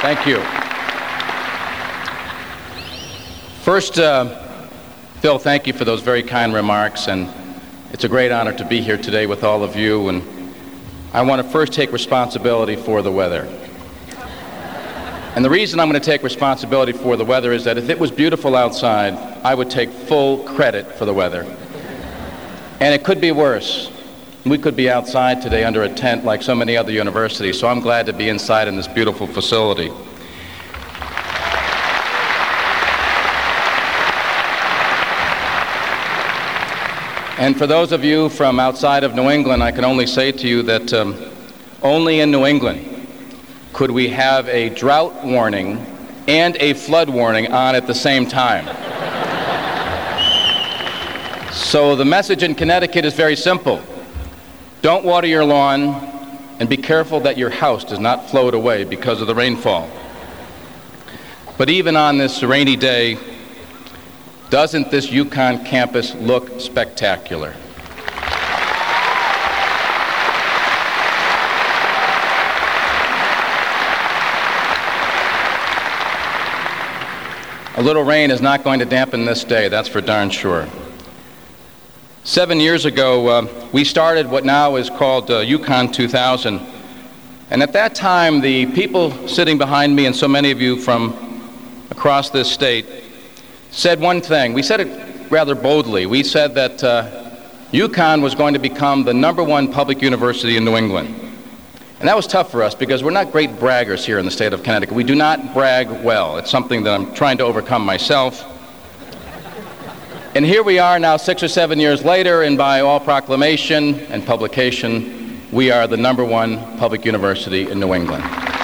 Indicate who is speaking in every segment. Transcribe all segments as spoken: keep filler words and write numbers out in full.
Speaker 1: Thank you. First, uh, Phil, thank you for those very kind remarks, and it's a great honor to be here today with all of you, and I want to first take responsibility for the weather. And the reason I'm going to take responsibility for the weather is that if it was beautiful outside, I would take full credit for the weather. And it could be worse. We could be outside today under a tent like so many other universities, so I'm glad to be inside in this beautiful facility. And for those of you from outside of New England, I can only say to you that um, only in New England could we have a drought warning and a flood warning on at the same time. So the message in Connecticut is very simple. Don't water your lawn, and be careful that your house does not float away because of the rainfall. But even on this rainy day, doesn't this UConn campus look spectacular? A little rain is not going to dampen this day, that's for darn sure. Seven years ago, uh, we started what now is called uh, UConn two thousand. And at that time, the people sitting behind me and so many of you from across this state said one thing. We said it rather boldly. We said that uh, UConn was going to become the number one public university in New England. And that was tough for us because we're not great braggers here in the state of Connecticut. We do not brag well. It's something that I'm trying to overcome myself. And here we are now six or seven years later, and by all proclamation and publication, we are the number one public university in New England.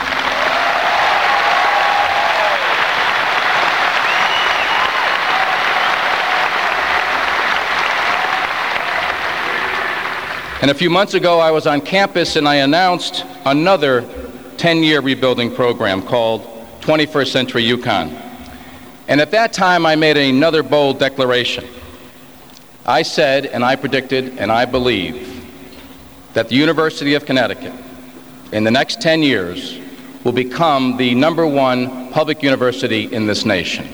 Speaker 1: And a few months ago, I was on campus and I announced another ten-year rebuilding program called twenty-first Century UConn. And at that time, I made another bold declaration. I said, and I predicted, and I believe, that the University of Connecticut, in the next ten years, will become the number one public university in this nation.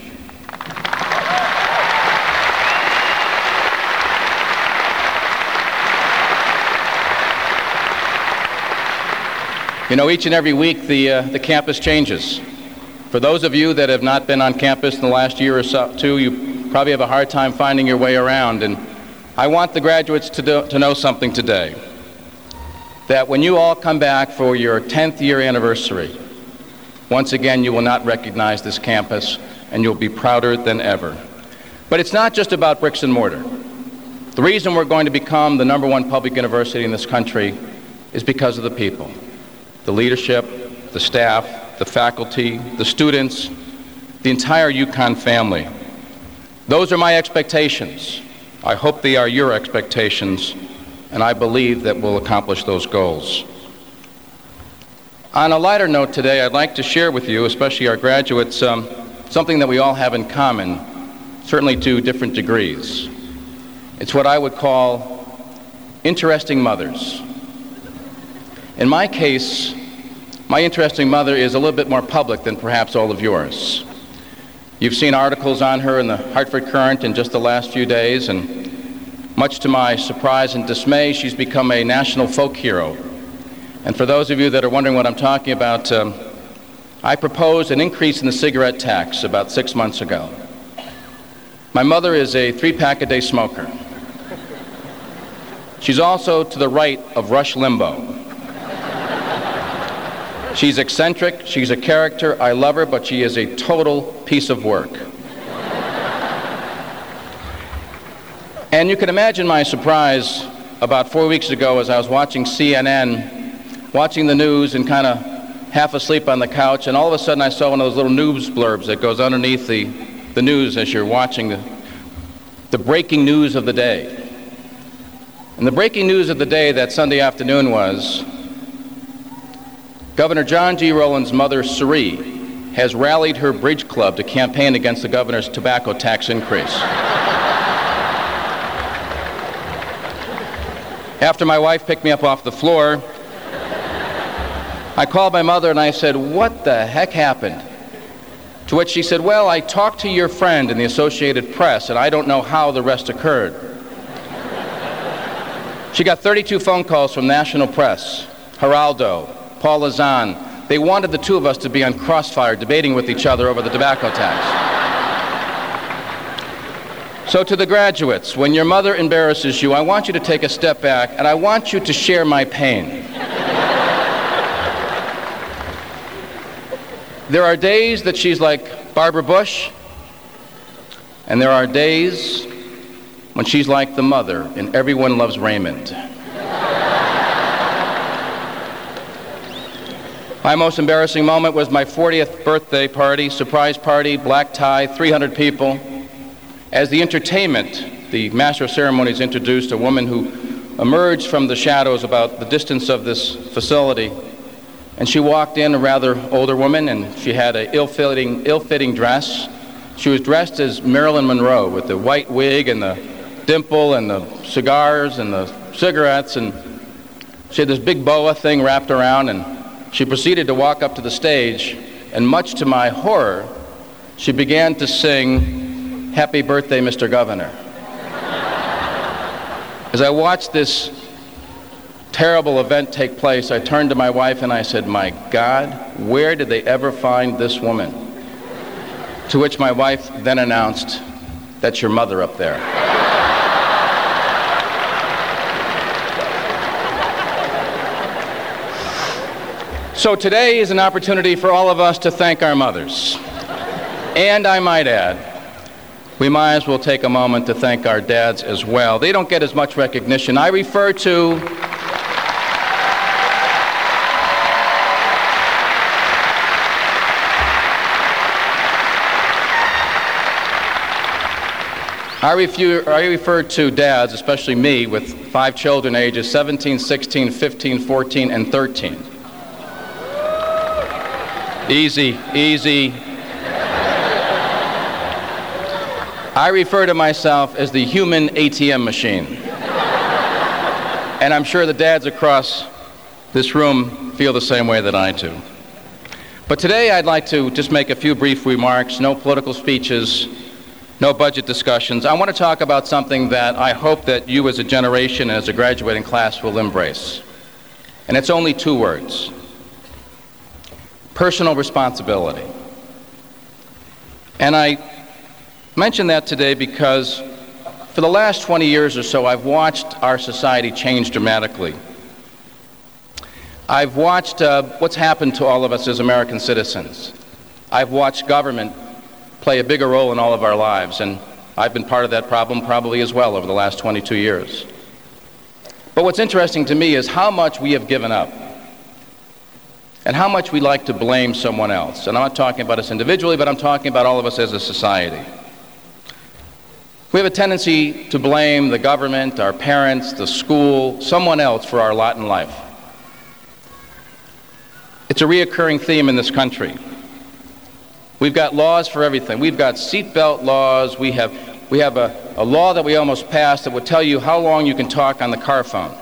Speaker 1: You know, each and every week, the, uh, the campus changes. For those of you that have not been on campus in the last year or so, two, you probably have a hard time finding your way around. And I want the graduates to, do, to know something today, that when you all come back for your tenth year anniversary, once again, you will not recognize this campus, and you'll be prouder than ever. But it's not just about bricks and mortar. The reason we're going to become the number one public university in this country is because of the people. The leadership, the staff, the faculty, the students, the entire UConn family. Those are my expectations. I hope they are your expectations, and I believe that we'll accomplish those goals. On a lighter note today, I'd like to share with you, especially our graduates, um, something that we all have in common, certainly to different degrees. It's what I would call interesting mothers. In my case, my interesting mother is a little bit more public than perhaps all of yours. You've seen articles on her in the Hartford Courant in just the last few days, and much to my surprise and dismay, she's become a national folk hero. And for those of you that are wondering what I'm talking about, um, I proposed an increase in the cigarette tax about six months ago. My mother is a three-pack-a-day smoker. She's also to the right of Rush Limbaugh. She's eccentric, she's a character, I love her, but she is a total piece of work. And you can imagine my surprise about four weeks ago as I was watching C N N, watching the news and kind of half asleep on the couch, and all of a sudden I saw one of those little news blurbs that goes underneath the, the news as you're watching the, the breaking news of the day. And the breaking news of the day that Sunday afternoon was Governor John G. Rowland's mother, Cerie, has rallied her bridge club to campaign against the governor's tobacco tax increase. After my wife picked me up off the floor, I called my mother and I said, "What the heck happened?" To which she said, "Well, I talked to your friend in the Associated Press, and I don't know how the rest occurred." She got thirty-two phone calls from national press, Geraldo, Paul Lazan. They wanted the two of us to be on crossfire, debating with each other over the tobacco tax. So to the graduates, when your mother embarrasses you, I want you to take a step back, and I want you to share my pain. There are days that she's like Barbara Bush, and there are days when she's like the mother in Everyone Loves Raymond. My most embarrassing moment was my fortieth birthday party, surprise party, black tie, three hundred people. As the entertainment, the master of ceremonies introduced a woman who emerged from the shadows about the distance of this facility. And she walked in, a rather older woman, and she had an ill-fitting, ill-fitting dress. She was dressed as Marilyn Monroe with the white wig and the dimple and the cigars and the cigarettes, and she had this big boa thing wrapped around, and she proceeded to walk up to the stage, and much to my horror, she began to sing "Happy Birthday, Mister Governor." As I watched this terrible event take place, I turned to my wife and I said, "My God, where did they ever find this woman?" To which my wife then announced, "That's your mother up there." So today is an opportunity for all of us to thank our mothers. And I might add, we might as well take a moment to thank our dads as well. They don't get as much recognition. I refer to I, refu- I refer to dads, especially me, with five children ages seventeen, sixteen, fifteen, fourteen, and thirteen. Easy, easy. I refer to myself as the human A T M machine. And I'm sure the dads across this room feel the same way that I do. But today I'd like to just make a few brief remarks, no political speeches, no budget discussions. I want to talk about something that I hope that you as a generation and as a graduating class will embrace. And it's only two words: personal responsibility. And I mention that today because for the last twenty years or so, I've watched our society change dramatically. I've watched uh, what's happened to all of us as American citizens. I've watched government play a bigger role in all of our lives, and I've been part of that problem probably as well over the last twenty-two years. But what's interesting to me is how much we have given up and how much we like to blame someone else. And I'm not talking about us individually, but I'm talking about all of us as a society. We have a tendency to blame the government, our parents, the school, someone else for our lot in life. It's a reoccurring theme in this country. We've got laws for everything. We've got seatbelt laws. We have, we have a, a law that we almost passed that would tell you how long you can talk on the car phone.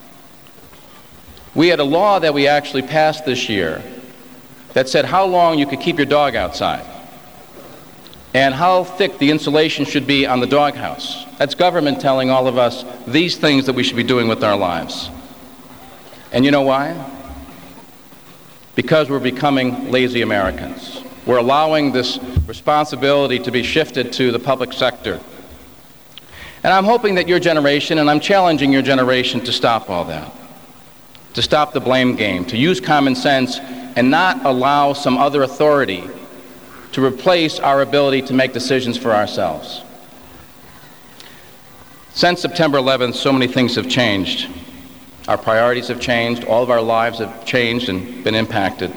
Speaker 1: We had a law that we actually passed this year that said how long you could keep your dog outside and how thick the insulation should be on the doghouse. That's government telling all of us these things that we should be doing with our lives. And you know why? Because we're becoming lazy Americans. We're allowing this responsibility to be shifted to the public sector. And I'm hoping that your generation, and I'm challenging your generation to stop all that, to stop the blame game, to use common sense and not allow some other authority to replace our ability to make decisions for ourselves. Since September eleventh, so many things have changed. Our priorities have changed, all of our lives have changed and been impacted.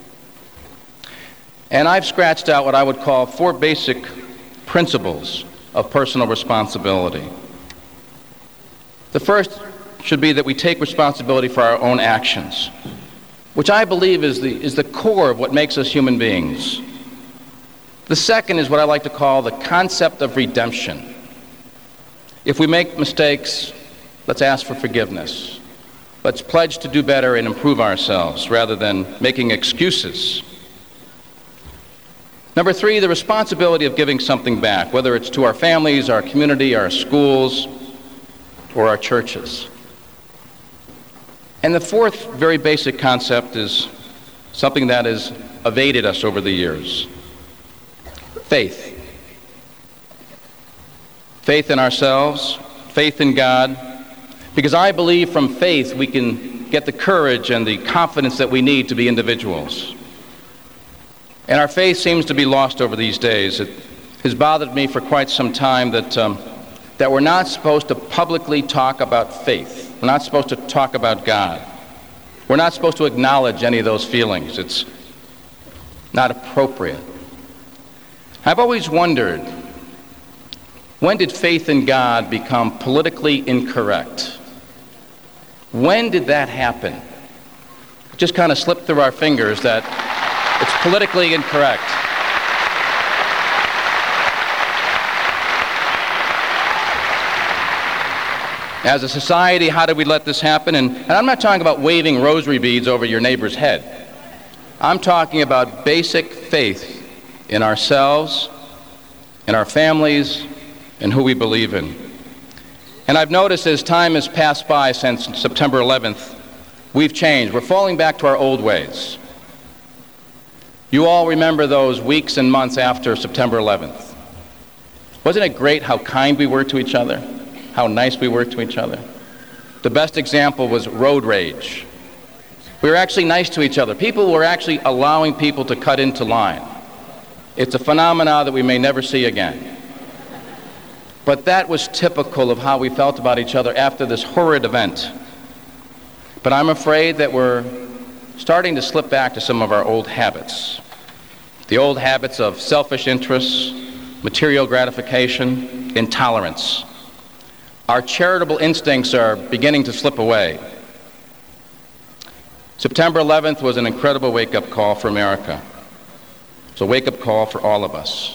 Speaker 1: And I've scratched out what I would call four basic principles of personal responsibility. The first should be that we take responsibility for our own actions, which I believe is the, is the core of what makes us human beings. The second is what I like to call the concept of redemption. If we make mistakes, let's ask for forgiveness. Let's pledge to do better and improve ourselves rather than making excuses. Number three, the responsibility of giving something back, whether it's to our families, our community, our schools, or our churches. And the fourth very basic concept is something that has evaded us over the years. Faith. Faith in ourselves, faith in God, because I believe from faith we can get the courage and the confidence that we need to be individuals. And our faith seems to be lost over these days. It has bothered me for quite some time that um, that we're not supposed to publicly talk about faith. We're not supposed to talk about God. We're not supposed to acknowledge any of those feelings. It's not appropriate. I've always wondered, when did faith in God become politically incorrect? When did that happen? It just kind of slipped through our fingers that it's politically incorrect. As a society, how did we let this happen? And, and I'm not talking about waving rosary beads over your neighbor's head. I'm talking about basic faith in ourselves, in our families, and who we believe in. And I've noticed as time has passed by since September eleventh, we've changed. We're falling back to our old ways. You all remember those weeks and months after September eleventh. Wasn't it great how kind we were to each other? How nice we were to each other? The best example was road rage. We were actually nice to each other. People were actually allowing people to cut into line. It's a phenomenon that we may never see again. But that was typical of how we felt about each other after this horrid event. But I'm afraid that we're starting to slip back to some of our old habits. The old habits of selfish interests, material gratification, intolerance. Our charitable instincts are beginning to slip away. September eleventh was an incredible wake-up call for America. It's a wake-up call for all of us.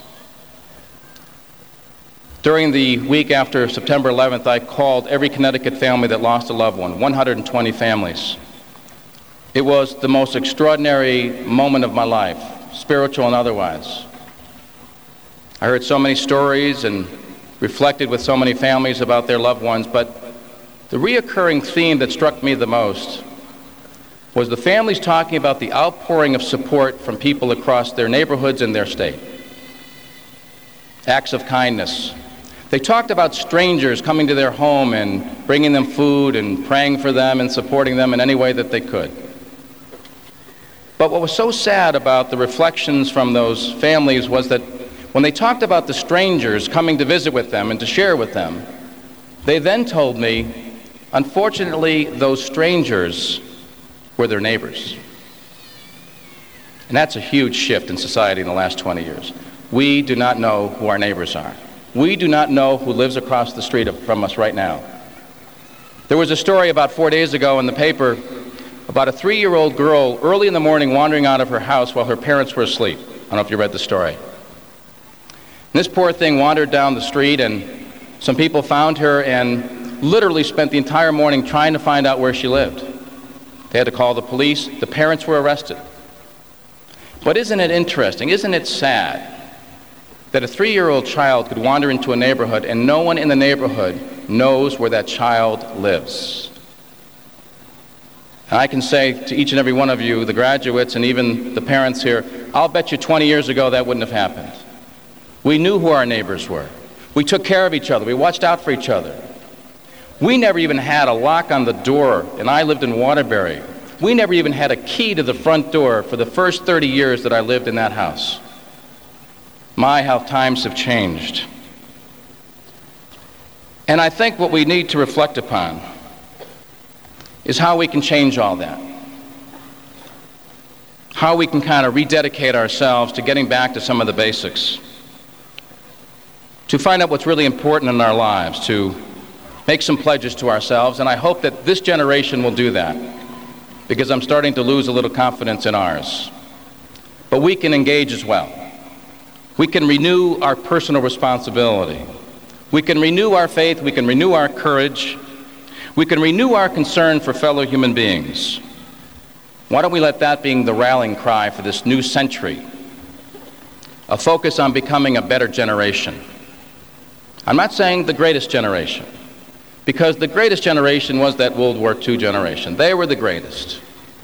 Speaker 1: During the week after September eleventh, I called every Connecticut family that lost a loved one, one hundred twenty families. It was the most extraordinary moment of my life, spiritual and otherwise. I heard so many stories and reflected with so many families about their loved ones, but the reoccurring theme that struck me the most was the families talking about the outpouring of support from people across their neighborhoods and their state. Acts of kindness. They talked about strangers coming to their home and bringing them food and praying for them and supporting them in any way that they could. But what was so sad about the reflections from those families was that when they talked about the strangers coming to visit with them and to share with them, they then told me, unfortunately, those strangers were their neighbors. And that's a huge shift in society in the last twenty years. We do not know who our neighbors are. We do not know who lives across the street from us right now. There was a story about four days ago in the paper about a three-year-old girl early in the morning wandering out of her house while her parents were asleep. I don't know if you read the story. And this poor thing wandered down the street, and some people found her and literally spent the entire morning trying to find out where she lived. They had to call the police. The parents were arrested. But isn't it interesting, isn't it sad that a three-year-old child could wander into a neighborhood and no one in the neighborhood knows where that child lives? And I can say to each and every one of you, the graduates and even the parents here, I'll bet you twenty years ago that wouldn't have happened. We knew who our neighbors were. We took care of each other. We watched out for each other. We never even had a lock on the door, and I lived in Waterbury. We never even had a key to the front door for the first thirty years that I lived in that house. My, how times have changed. And I think what we need to reflect upon is how we can change all that. How we can kind of rededicate ourselves to getting back to some of the basics. To find out what's really important in our lives, to make some pledges to ourselves, and I hope that this generation will do that, because I'm starting to lose a little confidence in ours. But we can engage as well. We can renew our personal responsibility. We can renew our faith. We can renew our courage. We can renew our concern for fellow human beings. Why don't we let that be the rallying cry for this new century? A focus on becoming a better generation. I'm not saying the greatest generation, because the greatest generation was that World War Two generation. They were the greatest.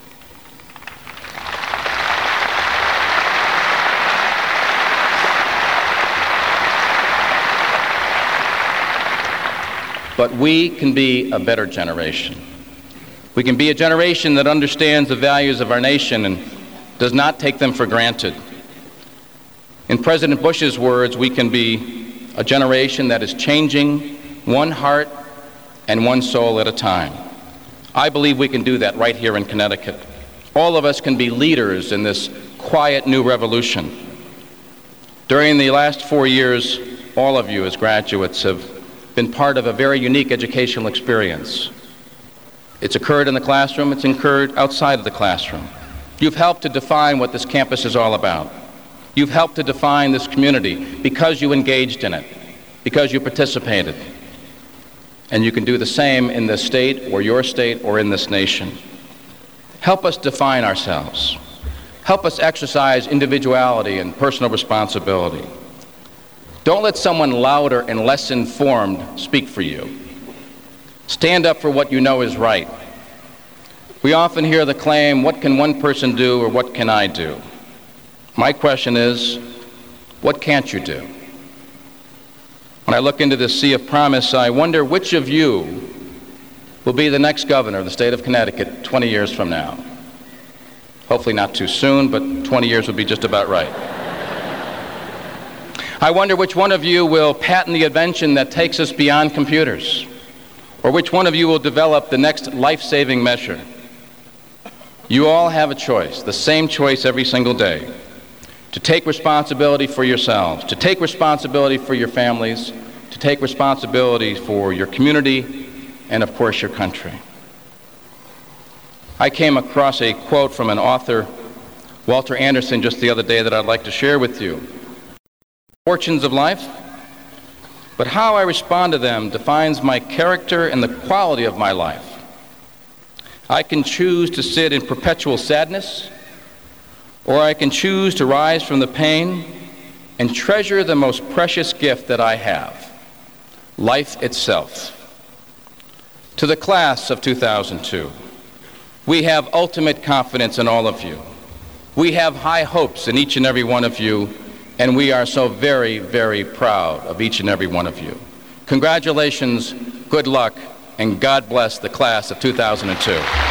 Speaker 1: But we can be a better generation. We can be a generation that understands the values of our nation and does not take them for granted. In President Bush's words, we can be a generation that is changing one heart and one soul at a time. I believe we can do that right here in Connecticut. All of us can be leaders in this quiet new revolution. During the last four years, all of you as graduates have been part of a very unique educational experience. It's occurred in the classroom, it's occurred outside of the classroom. You've helped to define what this campus is all about. You've helped to define this community because you engaged in it, because you participated. And you can do the same in this state or your state or in this nation. Help us define ourselves. Help us exercise individuality and personal responsibility. Don't let someone louder and less informed speak for you. Stand up for what you know is right. We often hear the claim, what can one person do or what can I do? My question is, what can't you do? When I look into this sea of promise, I wonder which of you will be the next governor of the state of Connecticut twenty years from now. Hopefully not too soon, but twenty years would be just about right. I wonder which one of you will patent the invention that takes us beyond computers, or which one of you will develop the next life-saving measure. You all have a choice, the same choice every single day, to take responsibility for yourselves, to take responsibility for your families, to take responsibility for your community, and of course your country. I came across a quote from an author, Walter Anderson, just the other day that I'd like to share with you. Fortunes of life, but how I respond to them defines my character and the quality of my life. I can choose to sit in perpetual sadness, or I can choose to rise from the pain and treasure the most precious gift that I have, life itself. To the class of two thousand two, we have ultimate confidence in all of you. We have high hopes in each and every one of you, and we are so very, very proud of each and every one of you. Congratulations, good luck, and God bless the class of two thousand two.